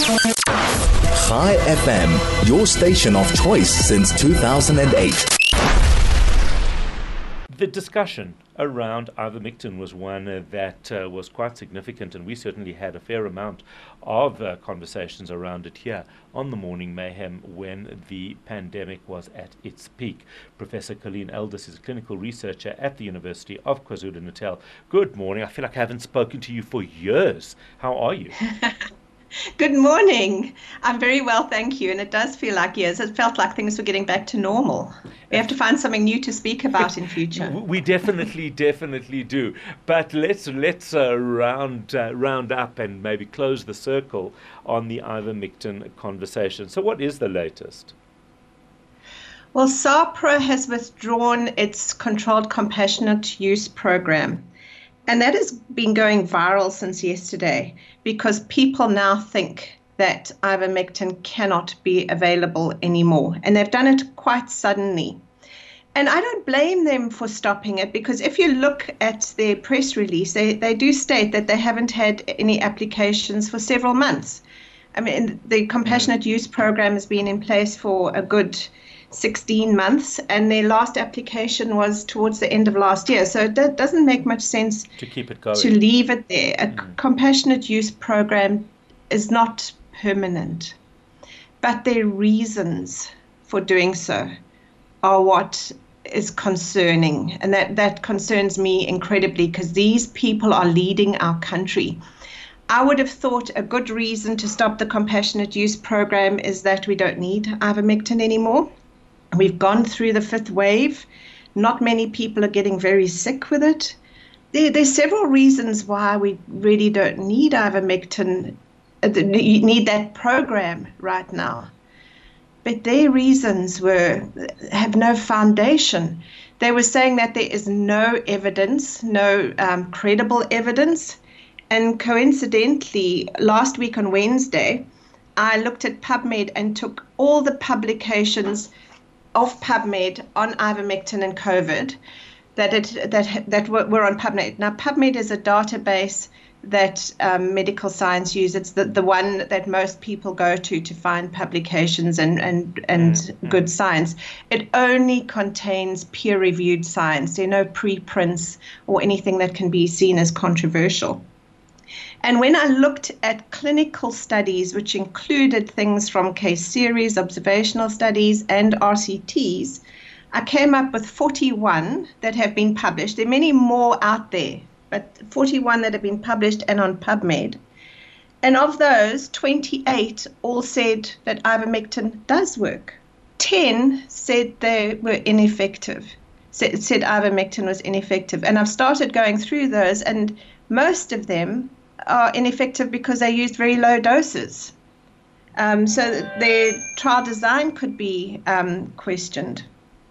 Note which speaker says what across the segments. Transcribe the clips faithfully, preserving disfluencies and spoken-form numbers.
Speaker 1: Chai F M, your station of choice since two thousand eight.
Speaker 2: The discussion around ivermectin was one uh, that uh, was quite significant, and we certainly had a fair amount of uh, conversations around it here on the Morning Mayhem when the pandemic was at its peak. Professor Colleen Elders is a clinical researcher at the University of KwaZulu-Natal. Good morning. I feel like I haven't spoken to you for years. How are you?
Speaker 3: Good morning. I'm very well, thank you. And it does feel like years. It felt like things were getting back to normal. We have to find something new to speak about in future.
Speaker 2: We definitely, definitely do. But let's let's uh, round uh, round up and maybe close the circle on the ivermectin conversation. So, what is the latest?
Speaker 3: Well, SAHPRA has withdrawn its controlled compassionate use program. And that has been going viral since yesterday because people now think that ivermectin cannot be available anymore. And they've done it quite suddenly. And I don't blame them for stopping it because if you look at their press release, they, they do state that they haven't had any applications for several months. I mean, the compassionate use program has been in place for a good sixteen months, and their last application was towards the end of last year. So it do- doesn't make much sense
Speaker 2: to keep it going,
Speaker 3: to leave it there. A
Speaker 2: mm.
Speaker 3: compassionate use program is not permanent, but their reasons for doing so are what is concerning, and that, that concerns me incredibly because these people are leading our country. I would have thought a good reason to stop the compassionate use program is that we don't need ivermectin anymore. We've gone through the fifth wave. Not many people are getting very sick with it. There, there's several reasons why we really don't need ivermectin, uh, need that program right now. But their reasons were have no foundation. They were saying that there is no evidence, no um, credible evidence. And coincidentally, last week on Wednesday, I looked at PubMed and took all the publications of PubMed on ivermectin and COVID that it that that were on PubMed. Now, PubMed is a database that um, medical science use. It's the, the one that most people go to to find publications and and and mm-hmm. good science. It only contains peer-reviewed science. There are no preprints or anything that can be seen as controversial. And when I looked at clinical studies, which included things from case series, observational studies, and R C Ts, I came up with forty-one that have been published. There are many more out there, but forty-one that have been published and on PubMed. And of those, twenty-eight all said that ivermectin does work. ten said they were ineffective, said, said ivermectin was ineffective. And I've started going through those, and most of them are ineffective because they used very low doses. Um, so their trial design could be um, questioned.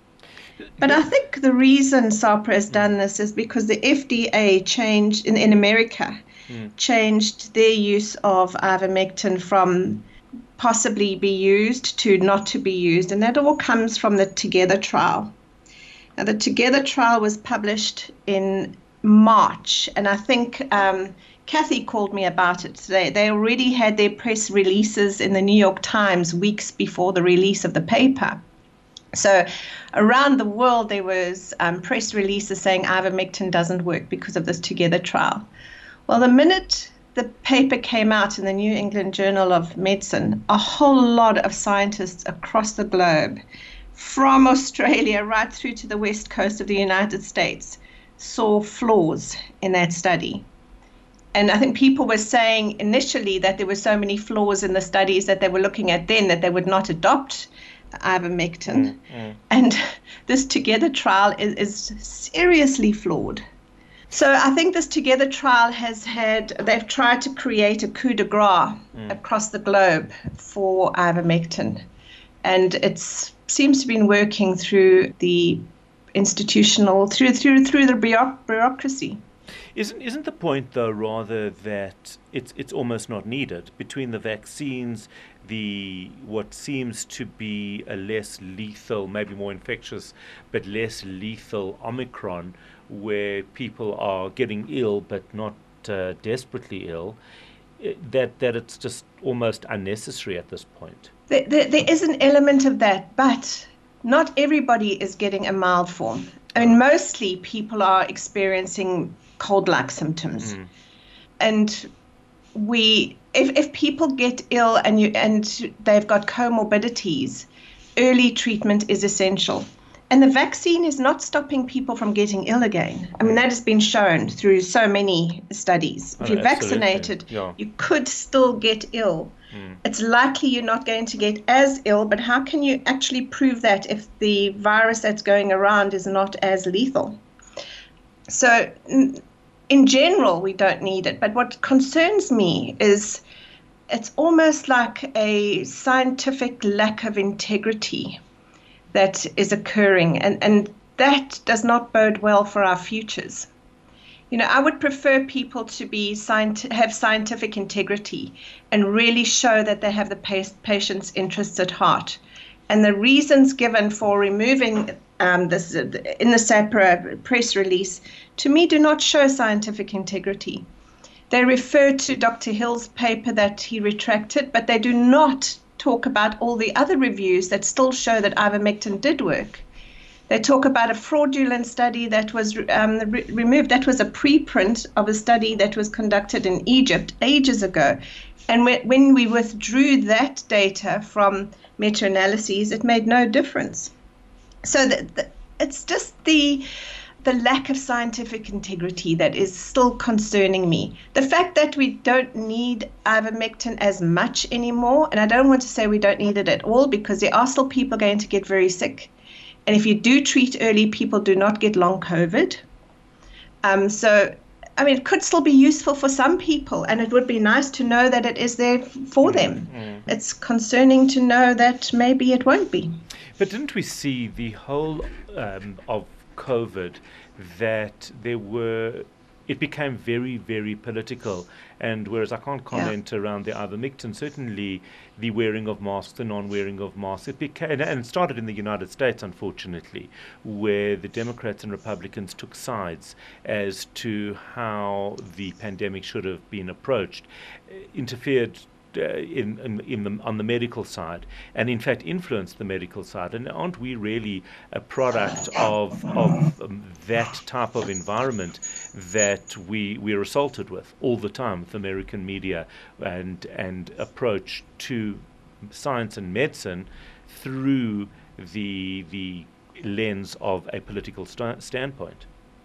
Speaker 3: But I think the reason SAHPRA has done this is because the F D A changed, in, in America, mm. changed their use of ivermectin from possibly be used to not to be used. And that all comes from the Together trial. Now, the Together trial was published in March, and I think um, Kathy called me about it today. They already had their press releases in the New York Times weeks before the release of the paper. So around the world, there was um, press releases saying ivermectin doesn't work because of this Together trial. Well, the minute the paper came out in the New England Journal of Medicine, a whole lot of scientists across the globe, from Australia right through to the west coast of the United States, saw flaws in that study. And I think people were saying initially that there were so many flaws in the studies that they were looking at then that they would not adopt ivermectin. Mm, mm. And this Together trial is, is seriously flawed. So I think this Together trial has had, they've tried to create a coup de grace mm. across the globe for ivermectin. And it seems to have been working through the institutional, through through through the bureaucracy.
Speaker 2: Isn't isn't the point though rather that it's it's almost not needed between the vaccines, the what seems to be a less lethal, maybe more infectious, but less lethal Omicron, where people are getting ill but not uh, desperately ill. that that it's just almost unnecessary at this point?
Speaker 3: There, there, there is an element of that, but not everybody is getting a mild form. I mean, mostly people are experiencing cold-like symptoms. Mm. And we, if, if people get ill and you and they've got comorbidities, early treatment is essential. And the vaccine is not stopping people from getting ill again. I mean, that has been shown through so many studies. If
Speaker 2: oh,
Speaker 3: you're vaccinated, yeah. you could still get ill. Mm. It's likely you're not going to get as ill, but how can you actually prove that if the virus that's going around is not as lethal? So in general, we don't need it. But what concerns me is it's almost like a scientific lack of integrity that is occurring, and, and that does not bode well for our futures. You know, I would prefer people to be scient- have scientific integrity and really show that they have the pa- patient's interests at heart. And the reasons given for removing um, this in the SAHPRA press release, to me, do not show scientific integrity. They refer to Doctor Hill's paper that he retracted, but they do not talk about all the other reviews that still show that ivermectin did work. They talk about a fraudulent study that was um, re- removed. That was a preprint of a study that was conducted in Egypt ages ago. And when, when we withdrew that data from meta-analyses, it made no difference. So the, the, it's just the the lack of scientific integrity that is still concerning me. The fact that we don't need ivermectin as much anymore, and I don't want to say we don't need it at all, because there are still people going to get very sick. And if you do treat early, people do not get long COVID. Um, so, I mean, it could still be useful for some people, and it would be nice to know that it is there for them. Mm-hmm. It's concerning to know that maybe it won't be.
Speaker 2: But didn't we see the whole um, of COVID that there were, it became very, very political. And whereas I can't comment yeah. around the ivermectin, certainly the wearing of masks, the non-wearing of masks, it became, and it started in the United States, unfortunately, where the Democrats and Republicans took sides as to how the pandemic should have been approached, interfered Uh, in, in, in the, on the medical side, and in fact influence the medical side. And aren't we really a product of of um, that type of environment that we we're assaulted with all the time with American media and and approach to science and medicine through the the lens of a political st- standpoint?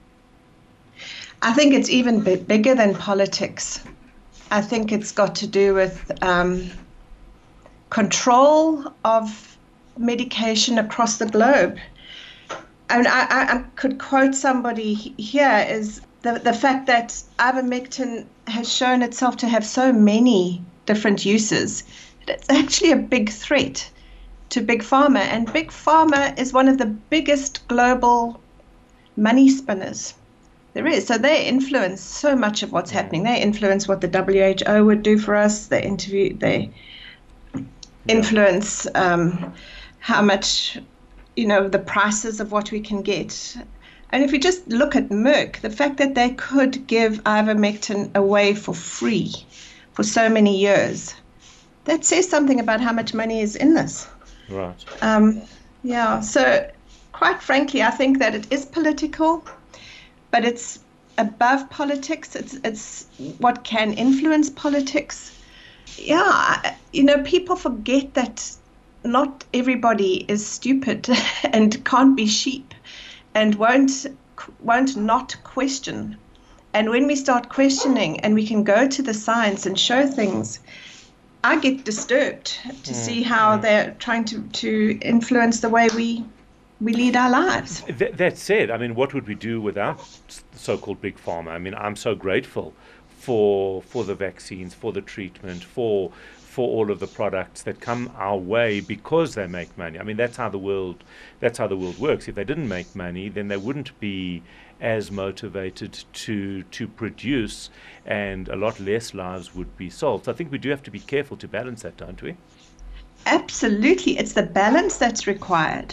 Speaker 3: I think it's even b- bigger than politics. I think it's got to do with um, control of medication across the globe. I mean, I, I could quote somebody here is the, the fact that ivermectin has shown itself to have so many different uses. It's actually a big threat to Big Pharma, and Big Pharma is one of the biggest global money spinners there is. So they influence so much of what's happening. They influence what the W H O would do for us. They interview, they influence um, how much, you know, the prices of what we can get. And if you just look at Merck, the fact that they could give ivermectin away for free for so many years, that says something about how much money is in this.
Speaker 2: Right.
Speaker 3: Um, yeah. So quite frankly, I think that it is political, but it's above politics. It's it's what can influence politics. Yeah, you know, people forget that not everybody is stupid and can't be sheep and won't won't not question. And when we start questioning and we can go to the science and show things, I get disturbed to mm, see how mm. they're trying to, to influence the way we we lead our lives.
Speaker 2: Th- that said, I mean, what would we do without so-called Big Pharma? I mean, I'm so grateful for for the vaccines, for the treatment, for for all of the products that come our way because they make money. I mean, that's how the world that's how the world works. If they didn't make money, then they wouldn't be as motivated to to produce, and a lot less lives would be solved. So I think we do have to be careful to balance that, don't we?
Speaker 3: Absolutely. It's the balance that's required.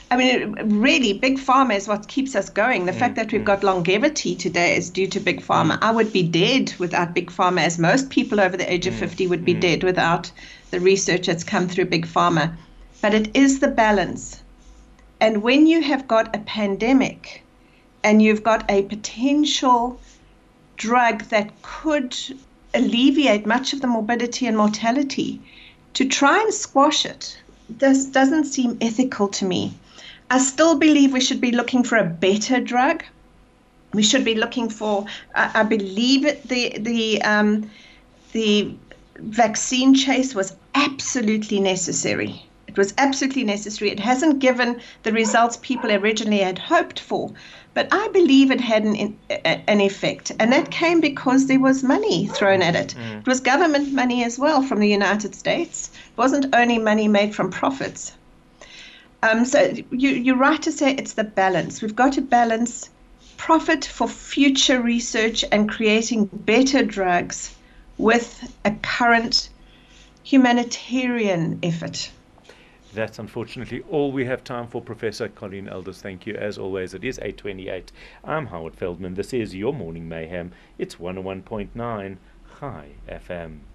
Speaker 3: I mean, really, big pharma is what keeps us going. The
Speaker 2: Mm,
Speaker 3: fact that we've
Speaker 2: mm,
Speaker 3: got longevity today is due to big pharma.
Speaker 2: mm,
Speaker 3: I would be dead without big pharma, as most people over the age of
Speaker 2: mm,
Speaker 3: fifty would be
Speaker 2: mm.
Speaker 3: dead without the research that's come through big pharma. But it is the balance. And when you have got a pandemic and you've got a potential drug that could alleviate much of the morbidity and mortality, to try and squash it, this doesn't seem ethical to me. I still believe we should be looking for a better drug. We should be looking for, I, I believe it, the, the, um, the vaccine chase was absolutely necessary. It was absolutely necessary. It hasn't given the results people originally had hoped for, but I believe it had an, an effect. And that came because there was money thrown at it.
Speaker 2: Mm.
Speaker 3: It was government money as well from the United States. It wasn't only money made from profits. Um, so you, you're right to say it's the balance. We've got to balance profit for future research and creating better drugs with a current humanitarian effort.
Speaker 2: That's unfortunately all we have time for, Professor Colleen Elders. Thank you as always. It is eight twenty-eight. I'm Howard Feldman. This is your Morning Mayhem. It's one oh one point nine Chai F M.